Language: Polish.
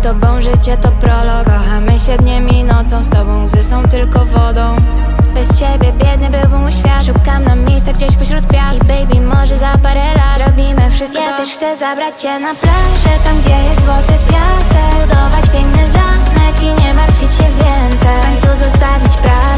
tobą życie to prolog. Kochamy się dniem i nocą, z tobą łzy są tylko wodą. Bez ciebie biedny był mój świat. Szukam na miejsca gdzieś pośród gwiazd. I baby, może za parę lat zrobimy wszystko. Ja też chcę zabrać cię na plażę, tam gdzie jest złoty piasek. Zbudować piękny zamek i nie martwić się więcej. W końcu zostawić pracę